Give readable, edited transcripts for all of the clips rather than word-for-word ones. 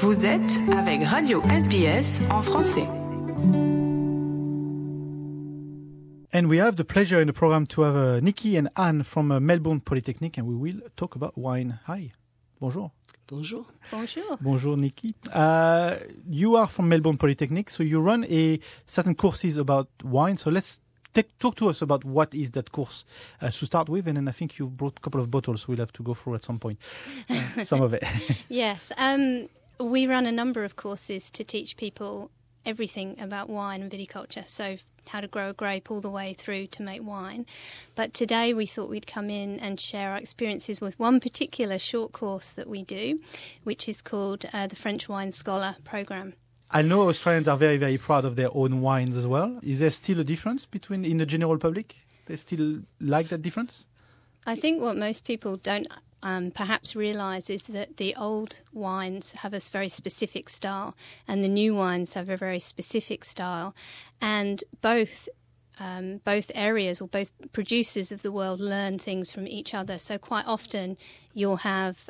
Vous êtes avec Radio SBS en français. And we have the pleasure in the program to have Nikki and Anne from Melbourne Polytechnic, and we will talk about wine. Hi. Bonjour. Bonjour. Bonjour. Bonjour, Nikki. You are from Melbourne Polytechnic, so you run a certain courses about wine. So let's talk to us about what is that course to start with, and then I think you brought a couple of bottles we'll have to go through at some point, some of it. Yes. We run a number of courses to teach people everything about wine and viticulture, so how to grow a grape all the way through to make wine. But today we thought we'd come in and share our experiences with one particular short course that we do, which is called the French Wine Scholar Programme. I know Australians are very, very proud of their own wines as well. Is there still a difference between in the general public? They still like that difference? I think what most people don't perhaps realise is that the old wines have a very specific style and the new wines have a very specific style, and both areas or both producers of the world learn things from each other. So quite often you'll have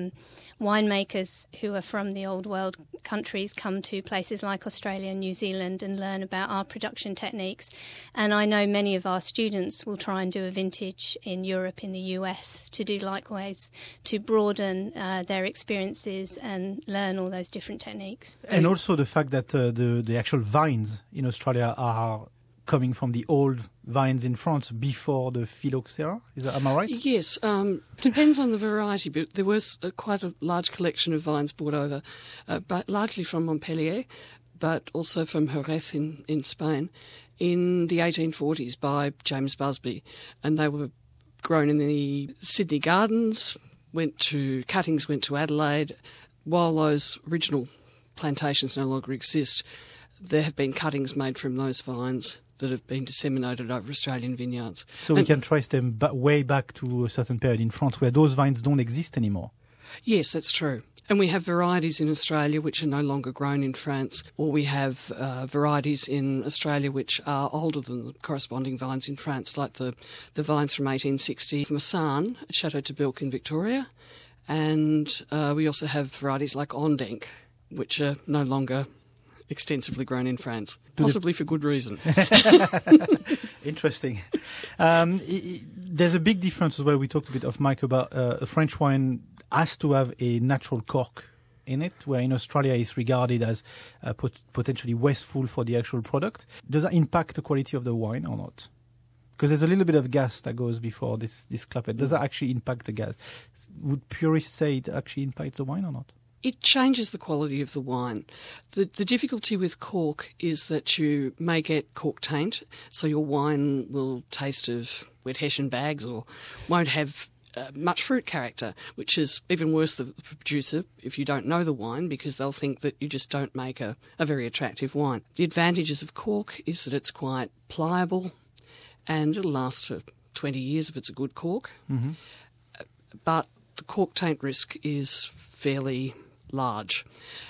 winemakers who are from the old world countries come to places like Australia and New Zealand and learn about our production techniques. And I know many of our students will try and do a vintage in Europe, in the US, to do likewise, to broaden their experiences and learn all those different techniques. And also the fact that the actual vines in Australia are coming from the old vines in France before the phylloxera. Am I right? Yes, depends on the variety, but there was quite a large collection of vines brought over, but largely from Montpellier, but also from Jerez in Spain, in the 1840s by James Busby. And they were grown in the Sydney Gardens, cuttings went to Adelaide. While those original plantations no longer exist, there have been cuttings made from those vines that have been disseminated over Australian vineyards. So we can trace them way back to a certain period in France where those vines don't exist anymore. Yes, that's true. And we have varieties in Australia which are no longer grown in France, or we have varieties in Australia which are older than the corresponding vines in France, like the vines from 1860 from Marsanne at Chateau Tebilc in Victoria. And we also have varieties like Ondenc, which are no longer extensively grown in France, possibly for good reason. Interesting. There's a big difference as well. We talked a bit off mic about a French wine has to have a natural cork in it, where in Australia it's regarded as potentially wasteful for the actual product. Does that impact the quality of the wine or not? Because there's a little bit of gas that goes before this clapet. Does that actually impact the gas? Would purists say it actually impacts the wine or not? It changes the quality of the wine. The difficulty with cork is that you may get cork taint, so your wine will taste of wet Hessian bags or won't have much fruit character, which is even worse for the producer if you don't know the wine, because they'll think that you just don't make a very attractive wine. The advantages of cork is that it's quite pliable and it'll last for 20 years if it's a good cork. Mm-hmm. But the cork taint risk is fairly large.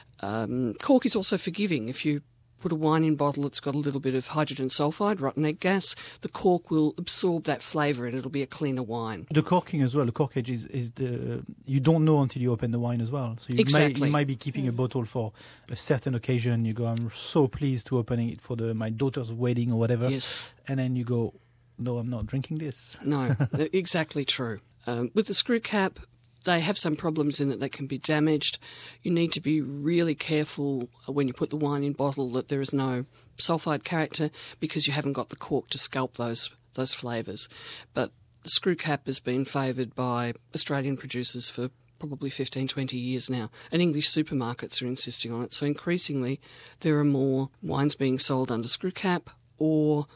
Cork is also forgiving. If you put a wine in bottle that's got a little bit of hydrogen sulfide, rotten egg gas, the cork will absorb that flavour and it'll be a cleaner wine. The corking as well, the corkage is you don't know until you open the wine as well. So you might be keeping a bottle for a certain occasion. You go, I'm so pleased to opening it for my daughter's wedding or whatever. Yes. And then you go, no, I'm not drinking this. No, exactly true. With the screw cap, they have some problems in that they can be damaged. You need to be really careful when you put the wine in bottle that there is no sulphide character, because you haven't got the cork to sculpt those flavours. But the screw cap has been favoured by Australian producers for probably 15, 20 years now, and English supermarkets are insisting on it. So increasingly there are more wines being sold under screw cap, or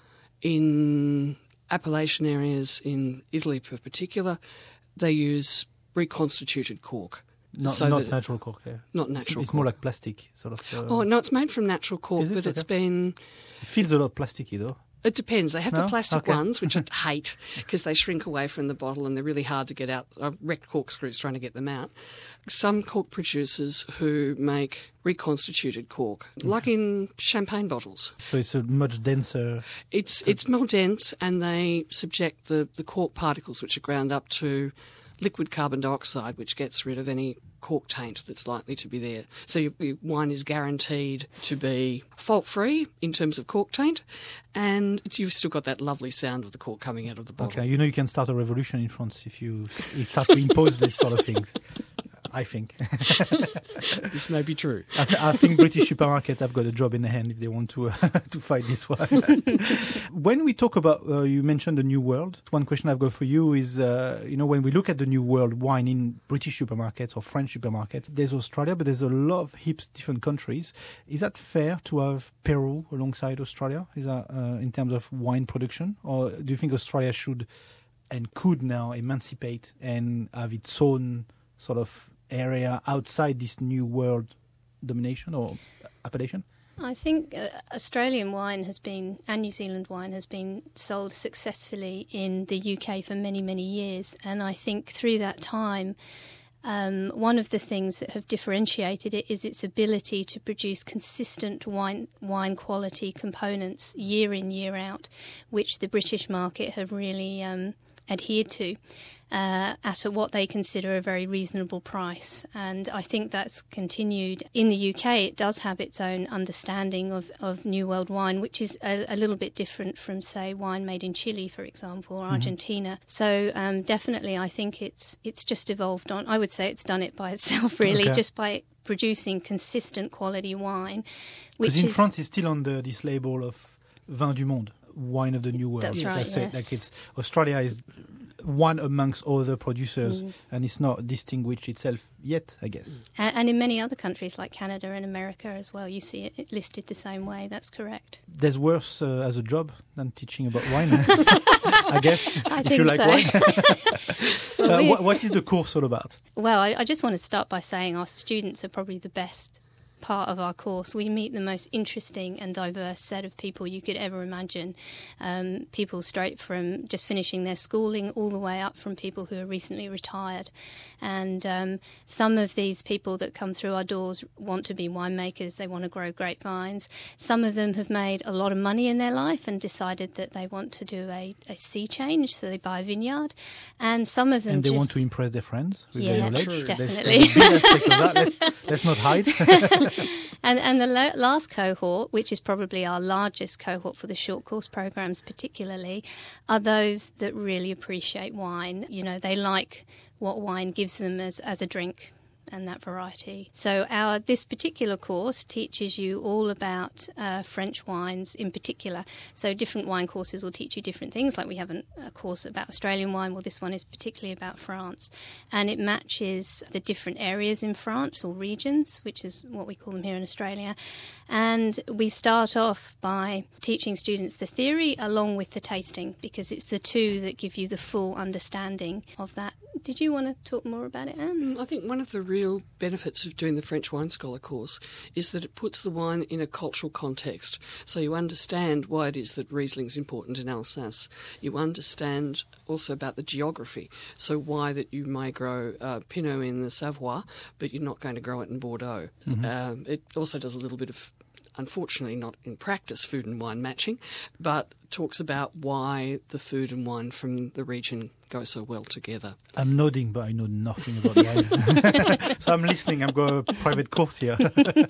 in Appalachian areas in Italy in particular, they use reconstituted cork. Not natural cork, yeah. Not natural It's cork. more like plastic, sort of. Oh, no, it's made from natural cork, but it's been... It feels a lot plasticky, though. It depends. They have the plastic Okay. ones, which I hate because they shrink away from the bottle and they're really hard to get out. I've wrecked corkscrews trying to get them out. Some cork producers who make reconstituted cork, like in champagne bottles. So it's a much denser... It's more dense, and they subject the cork particles, which are ground up to liquid carbon dioxide, which gets rid of any cork taint that's likely to be there. So your wine is guaranteed to be fault-free in terms of cork taint, and you've still got that lovely sound of the cork coming out of the bottle. Okay, you can start a revolution in France if you start to impose these sort of things. I think. This may be true. I think British supermarkets have got a job in the hand if they want to to fight this one. When we talk about, you mentioned the New World. One question I've got for you is, when we look at the New World wine in British supermarkets or French supermarkets, there's Australia, but there's a lot of different countries. Is that fair to have Peru alongside Australia? Is that in terms of wine production? Or do you think Australia should and could now emancipate and have its own sort of area outside this New World domination or appellation? I think Australian wine and New Zealand wine has been sold successfully in the UK for many, many years. And I think through that time, one of the things that have differentiated it is its ability to produce consistent wine quality components year in, year out, which the British market have really adhered to. At what they consider a very reasonable price. And I think that's continued. In the UK, it does have its own understanding of New World wine, which is a little bit different from, say, wine made in Chile, for example, or Argentina. So definitely, I think it's just evolved on. I would say it's done it by itself, really, just by producing consistent quality wine. Because in France, it's still under this label of Vin du Monde, wine of the New World. That's right, yes. Like it's Australia is one amongst other producers, and it's not distinguished itself yet, I guess. And in many other countries like Canada and America as well, you see it listed the same way. That's correct. There's worse as a job than teaching about wine, I guess, if you like so. wine. What is the course all about? Well, I just want to start by saying our students are probably the best part of our course. We meet the most interesting and diverse set of people you could ever imagine. People straight from just finishing their schooling all the way up from people who are recently retired. And some of these people that come through our doors want to be winemakers. They want to grow grapevines. Some of them have made a lot of money in their life and decided that they want to do a sea change, so they buy a vineyard. And some of them and they want to impress their friends with their knowledge. True. Definitely. Let's not hide. And the last cohort, which is probably our largest cohort for the short course programs particularly, are those that really appreciate wine. You know, they like what wine gives them as a drink and that variety. So this particular course teaches you all about French wines in particular. So different wine courses will teach you different things. Like we have a course about Australian wine. Well, this one is particularly about France. And it matches the different areas in France, or regions, which is what we call them here in Australia. And we start off by teaching students the theory along with the tasting, because it's the two that give you the full understanding of that. Did you want to talk more about it, Anne? I think one of the real benefits of doing the French Wine Scholar course is that it puts the wine in a cultural context. So you understand why it is that Riesling's important in Alsace. You understand also about the geography. So why that you may grow Pinot in the Savoie, but you're not going to grow it in Bordeaux. It also does a little bit of, unfortunately not in practice, food and wine matching, but talks about why the food and wine from the region go so well together. I'm nodding, but I know nothing about wine. So I'm listening. I'm going a private course here.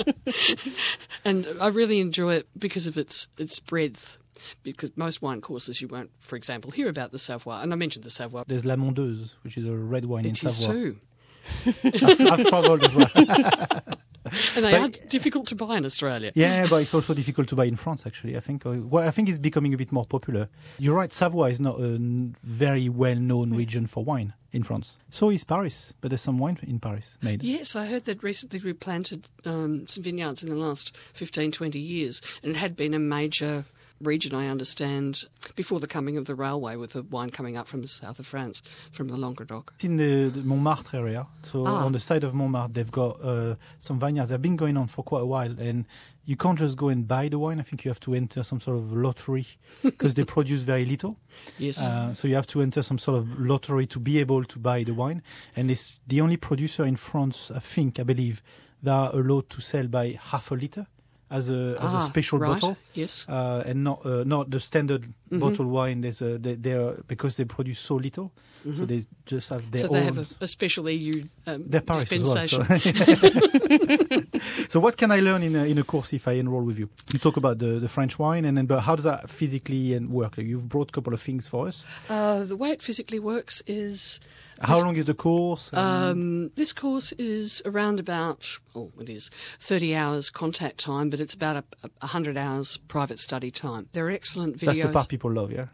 And I really enjoy it because of its breadth. Because most wine courses you won't, for example, hear about the Savoie. And I mentioned the Savoie. There's La Mondeuse, which is a red wine in Savoie. It is too. I've travelled as well. And they are difficult to buy in Australia. Yeah, but it's also difficult to buy in France, actually. I think it's becoming a bit more popular. You're right, Savoie is not a very well-known region for wine in France. So is Paris, but there's some wine in Paris made. Yes, I heard that recently we planted some vineyards in the last 15, 20 years, and it had been a major region, I understand, before the coming of the railway, with the wine coming up from the south of France, from the Languedoc. It's in the Montmartre area. So on the side of Montmartre, they've got some vineyards. They've been going on for quite a while, and you can't just go and buy the wine. I think you have to enter some sort of lottery because they produce very little. Yes. So you have to enter some sort of lottery to be able to buy the wine. And it's the only producer in France, I believe, that are allowed to sell by half a litre. as a special right. bottle. Yes. And not the standard bottle wine. They're because they produce so little, so they just have their own. So they have a special EU dispensation. Well, so. So what can I learn in a course if I enroll with you? You talk about the French wine, and then but how does that physically work? Like, you've brought a couple of things for us. The way it physically works is... How long is the course? This course is around about, it is 30 hours contact time, but it's about 100 hours private study time. There are excellent videos. That's the part people love, yeah?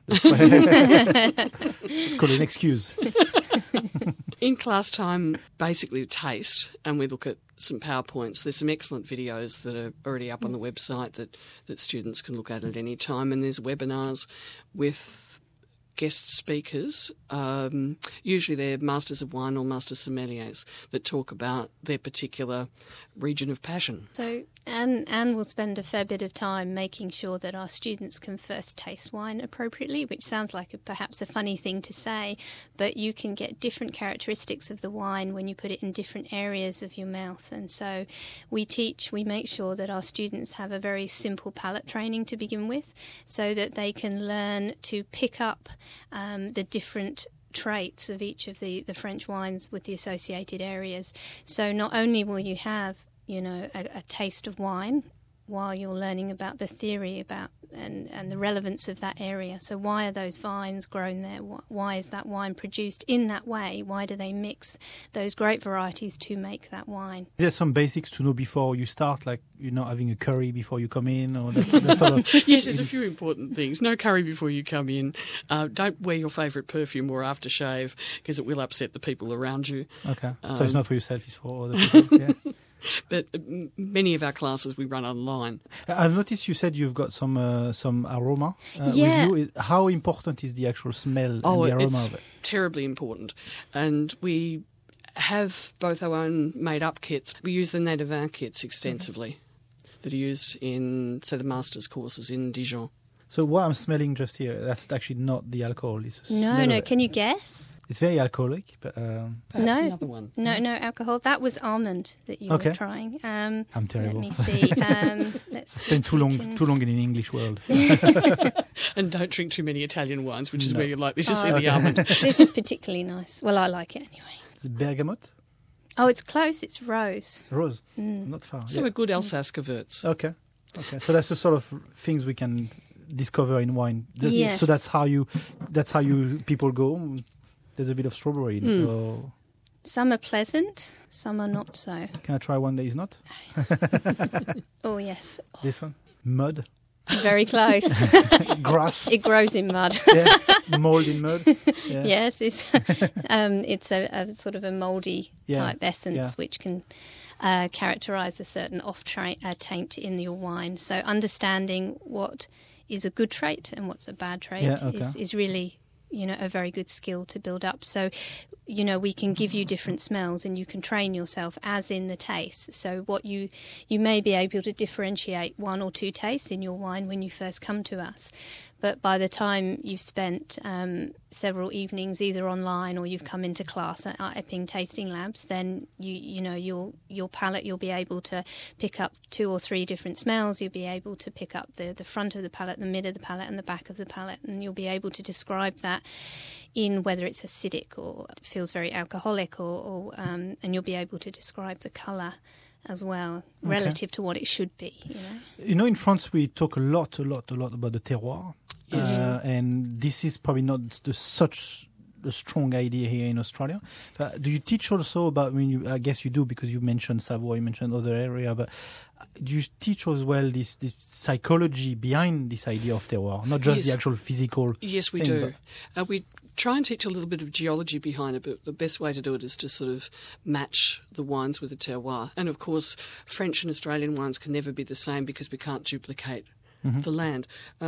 It's called an excuse. In class time, basically taste, and we look at some PowerPoints. There's some excellent videos that are already up on the website that students can look at any time, and there's webinars with guest speakers. Usually they're Masters of Wine or Master Sommeliers that talk about their particular region of passion. So Anne will spend a fair bit of time making sure that our students can first taste wine appropriately, which sounds like perhaps a funny thing to say, but you can get different characteristics of the wine when you put it in different areas of your mouth. And so we make sure that our students have a very simple palate training to begin with, so that they can learn to pick up the different traits of each of the French wines with the associated areas. So not only will you have a taste of wine while you're learning about the theory about and the relevance of that area. So why are those vines grown there? Why is that wine produced in that way? Why do they mix those grape varieties to make that wine? There's some basics to know before you start, like you're not having a curry before you come in, or that sort of... Yes, there's a few important things. No curry before you come in. Don't wear your favourite perfume or aftershave, because it will upset the people around you. Okay, so it's not for yourself, it's for other people, yeah. But many of our classes we run online. I've noticed you said you've got some aroma with you. How important is the actual smell and the aroma it's of it? Terribly important. And we have both our own made-up kits. We use the Native Vin kits extensively that are used in, say, the master's courses in Dijon. So what I'm smelling just here, that's actually not the alcohol. It's a smell of No. it. Can you guess? It's very alcoholic, but... Perhaps another one. No alcohol. That was almond that you were trying. I'm terrible. Let me see. Let's spend too long in an English world. And don't drink too many Italian wines, which is where you're likely to see the almond. This is particularly nice. Well, I like it anyway. It's bergamot? Oh, it's close. It's rose. Rose? Not far. So a good Alsace Gewürz. Okay. So that's the sort of things we can discover in wine. Yes. So that's how you people go... There's a bit of strawberry in it. Or... Some are pleasant, some are not so. Can I try one that is not? Oh, yes. This one? Mud? Very close. Grass? It grows in mud. Yeah. Mold in mud? Yeah. Yes, it's a sort of a mouldy type essence which can characterise a certain taint in your wine. So understanding what is a good trait and what's a bad trait is really... a very good skill to build up. So, we can give you different smells and you can train yourself as in the taste. So what you may be able to differentiate one or two tastes in your wine when you first come to us. But by the time you've spent several evenings either online or you've come into class at our Epping Tasting Labs, then your palate, you'll be able to pick up two or three different smells. You'll be able to pick up the front of the palate, the mid of the palate, and the back of the palate, and you'll be able to describe that in whether it's acidic or it feels very alcoholic, or and you'll be able to describe the colour as well, relative to what it should be. In France we talk a lot about the terroir. Yes. And this is probably not such a strong idea here in Australia. Do you teach also about, I guess you do, because you mentioned Savoy, you mentioned other area, but do you teach as well this psychology behind this idea of terroir, not just the actual physical Yes, we thing, do. We try and teach a little bit of geology behind it, but the best way to do it is to sort of match the wines with the terroir. And of course, French and Australian wines can never be the same because we can't duplicate the land.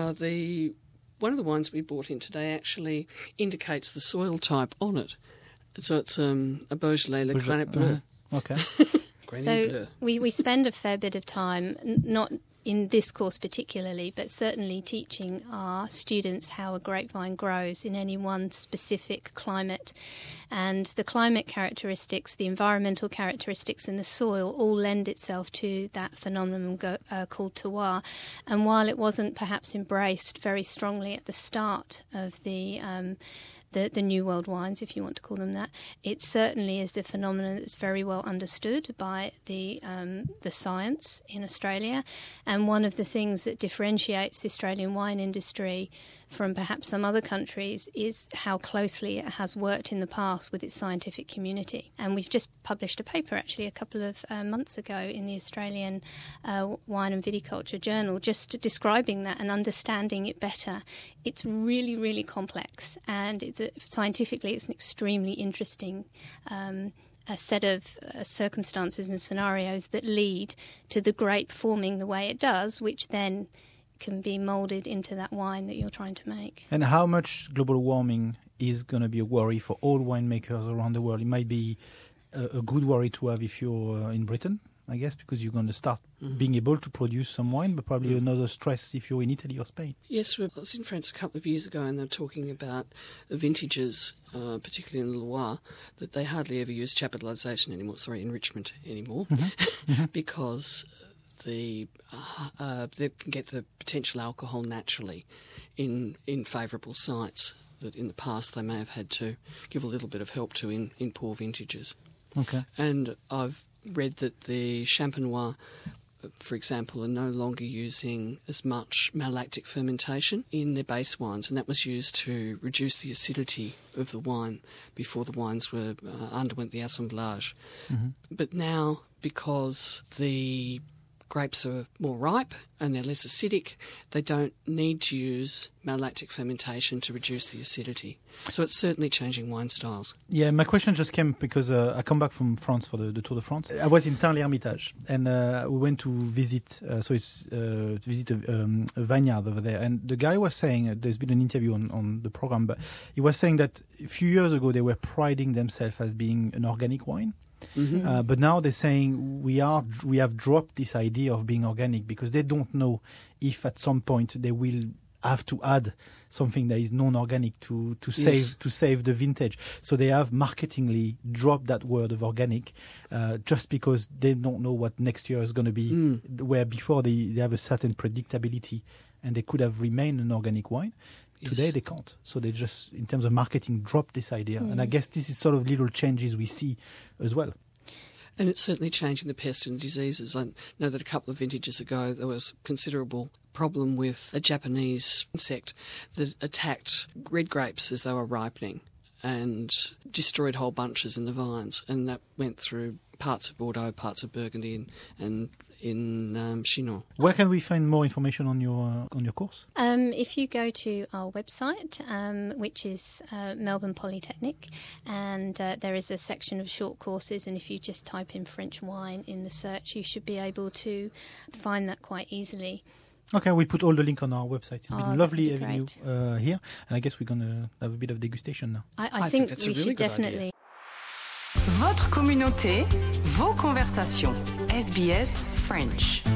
One of the wines we brought in today actually indicates the soil type on it. So it's a Beaujolais Le Granit Bleu. Okay. So we spend a fair bit of time not in this course particularly, but certainly teaching our students how a grapevine grows in any one specific climate. And the climate characteristics, the environmental characteristics and the soil all lend itself to that phenomenon called terroir. And while it wasn't perhaps embraced very strongly at the start of the New World wines, if you want to call them that, it certainly is a phenomenon that's very well understood by the science in Australia. And one of the things that differentiates the Australian wine industry from perhaps some other countries is how closely it has worked in the past with its scientific community. And we've just published a paper actually a couple of months ago in the Australian Wine and Viticulture Journal just describing that and understanding it better. It's really, really complex, and scientifically it's an extremely interesting a set of circumstances and scenarios that lead to the grape forming the way it does, which then can be moulded into that wine that you're trying to make. And how much global warming is going to be a worry for all winemakers around the world? It might be a good worry to have if you're in Britain, I guess, because you're going to start being able to produce some wine, but probably another stress if you're in Italy or Spain. Yes, I was in France a couple of years ago, and they were talking about the vintages, particularly in the Loire, that they hardly ever use enrichment anymore, because they can get the potential alcohol naturally in favourable sites that in the past they may have had to give a little bit of help to in poor vintages. Okay. And I've read that the Champenois, for example, are no longer using as much malolactic fermentation in their base wines, and that was used to reduce the acidity of the wine before the wines underwent the assemblage. But now, because the grapes are more ripe and they're less acidic, they don't need to use malolactic fermentation to reduce the acidity. So it's certainly changing wine styles. Yeah, my question just came because I come back from France for the Tour de France. I was in Tain-l'Hermitage, and we went to visit, a vineyard over there. And the guy was saying, there's been an interview on the program, but he was saying that a few years ago they were priding themselves as being an organic wine. But now they're saying we have dropped this idea of being organic because they don't know if at some point they will have to add something that is non-organic to save the vintage. So they have marketingly dropped that word of organic just because they don't know what next year is going to be. Where before they have a certain predictability and they could have remained an organic wine. Today they can't. So they just, in terms of marketing, dropped this idea. And I guess this is sort of little changes we see as well. And it's certainly changing the pest and diseases. I know that a couple of vintages ago there was considerable problem with a Japanese insect that attacked red grapes as they were ripening and destroyed whole bunches in the vines. And that went through parts of Bordeaux, parts of Burgundy and in Chinon. Where can we find more information on your course? If you go to our website, which is Melbourne Polytechnic, and there is a section of short courses, and if you just type in French wine in the search, you should be able to find that quite easily. Okay, we put all the link on our website. It's been lovely having you here, and I guess we're going to have a bit of degustation now. I think that's we should definitely. Votre communauté, vos conversations. SBS French.